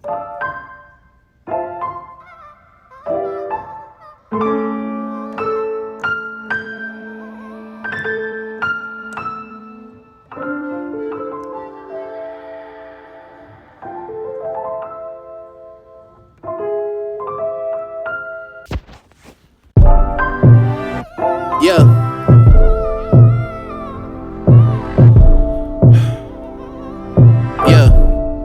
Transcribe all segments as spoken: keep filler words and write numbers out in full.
Yeah. Yeah.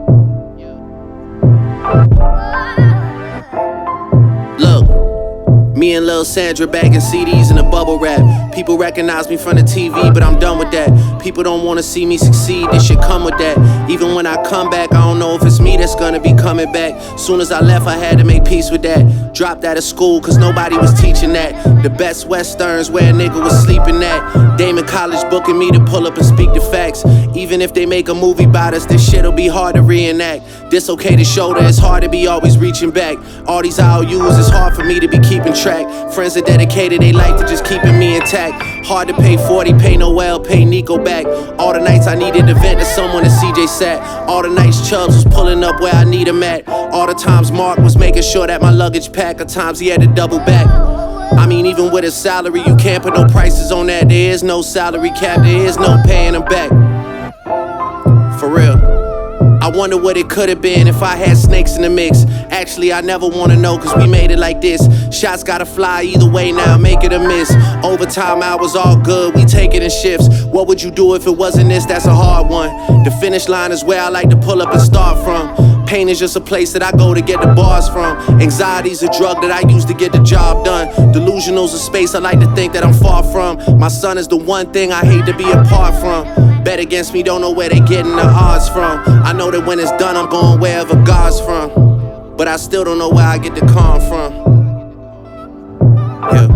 Look, me and Lil Sandra bagging C Ds in a bubble wrap. People recognize me from the T V, but I'm done with that. People don't wanna see me succeed, this shit come with that. Even when I come back, I don't know if it's me that's gonna be coming back. Soon as I left, I had to make peace with that. Dropped out of school, cause nobody was teaching that. The best westerns where a nigga was sleeping at. Damon College booking me to pull up and speak the facts. Even if they make a movie about us, this shit'll be hard to reenact. Dislocated shoulder, it's hard to be always reaching back. All these I O Us, it's hard for me to be keeping track. Friends are dedicated, they like to just keeping me intact. Hard to pay forty, pay Noel, pay Nico back. All the nights I needed to vent to someone, and C J sat. All the nights Chubbs was pulling up where I need him at. All the times Mark was making sure that my luggage packed. At times he had to double back. I mean, even with his salary, you can't put no prices on that. There is no salary cap, there is no paying him back. For real. I wonder what it could've been if I had snakes in the mix. Actually, I never wanna know, cause we made it like this. Shots gotta fly either way now, make it a miss. Overtime hours all good, we take it in shifts. What would you do if it wasn't this? That's a hard one. The finish line is where I like to pull up and start from. Pain is just a place that I go to get the bars from. Anxiety's a drug that I use to get the job done. Delusional's a space I like to think that I'm far from. My son is the one thing I hate to be apart from. Bet against me, don't know where they getting the odds from. I know that when it's done, I'm going wherever God's from. But I still don't know where I get the calm from. Yeah.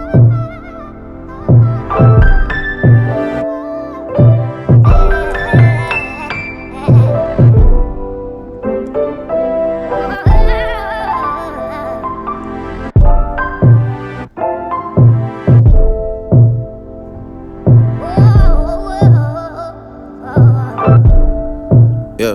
Yeah.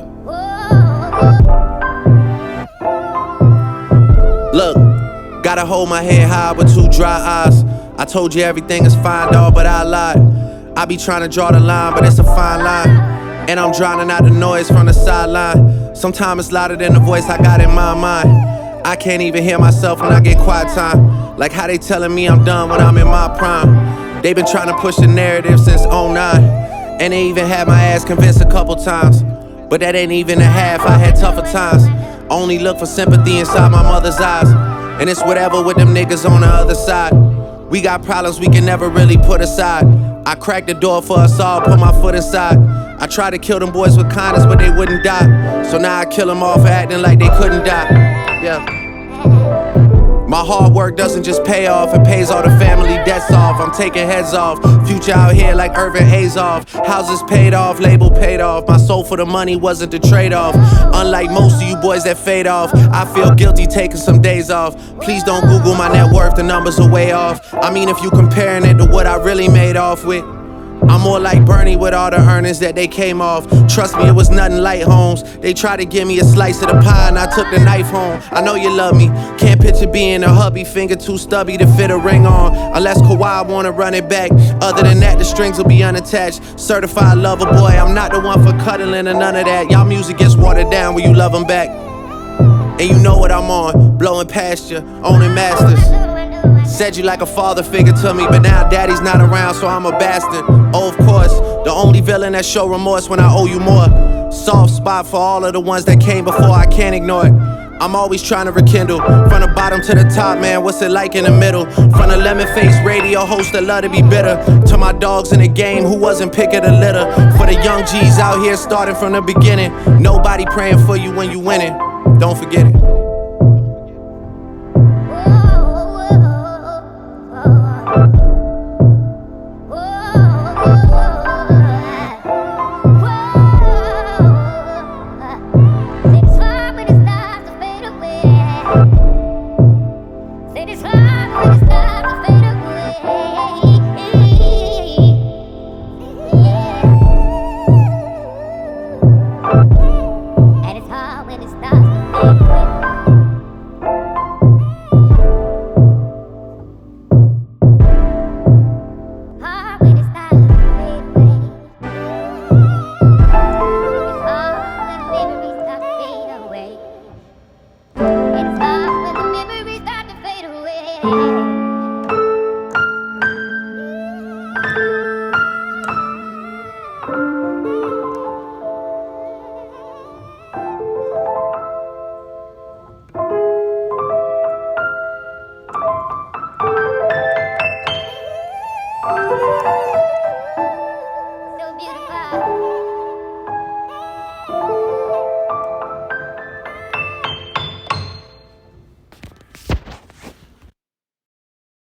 Look, gotta hold my head high with two dry eyes. I told you everything is fine, dawg, but I lied. I be trying to draw the line, but it's a fine line. And I'm drowning out the noise from the sideline. Sometimes it's louder than the voice I got in my mind. I can't even hear myself when I get quiet time. Like how they telling me I'm done when I'm in my prime. They been trying to push the narrative since oh nine. And they even had my ass convinced a couple times. But that ain't even a half, I had tougher times. Only look for sympathy inside my mother's eyes. And it's whatever with them niggas on the other side. We got problems we can never really put aside. I cracked the door for us all, put my foot inside. I tried to kill them boys with kindness, but they wouldn't die. So now I kill them all for acting like they couldn't die. Yeah. My hard work doesn't just pay off, it pays all the family debts off. I'm taking heads off, future out here like Irvin Azoff. Houses paid off, label paid off. My soul for the money wasn't the trade-off. Unlike most of you boys that fade off, I feel guilty taking some days off. Please don't Google my net worth, the numbers are way off. I mean, if you comparing it to what I really made off with, I'm more like Bernie with all the earnings that they came off. Trust me, it was nothing light, Holmes. They tried to give me a slice of the pie and I took the knife home. I know you love me. Can't picture being a hubby, finger too stubby to fit a ring on. Unless Kawhi wanna run it back. Other than that, the strings will be unattached. Certified lover boy, I'm not the one for cuddling or none of that. Y'all music gets watered down when you love them back. And you know what I'm on, blowing past you, owning masters. Said you like a father figure to me, but now daddy's not around, so I'm a bastard. Oh, of course, the only villain that show remorse when I owe you more. Soft spot for all of the ones that came before, I can't ignore it. I'm always trying to rekindle, from the bottom to the top, man, what's it like in the middle? From the lemon-faced radio host that love to be bitter, to my dogs in the game who wasn't picking the litter. For the young G's out here starting from the beginning, nobody praying for you when you winning, don't forget it. And it's hard when it starts to fade away. Bye.